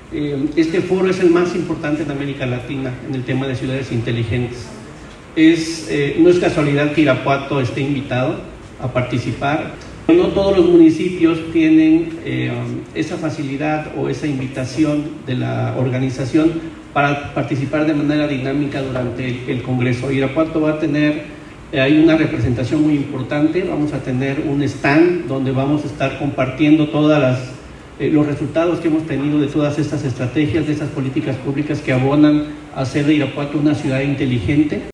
Este foro es el más importante en América Latina en el tema de ciudades inteligentes. No es casualidad que Irapuato esté invitado a participar. No todos los municipios tienen esa facilidad o esa invitación de la organización para participar de manera dinámica durante el Congreso. Irapuato va a tener hay una representación muy importante. Vamos a tener un stand donde vamos a estar compartiendo todos los resultados que hemos tenido de todas estas estrategias, de estas políticas públicas que abonan a hacer de Irapuato una ciudad inteligente.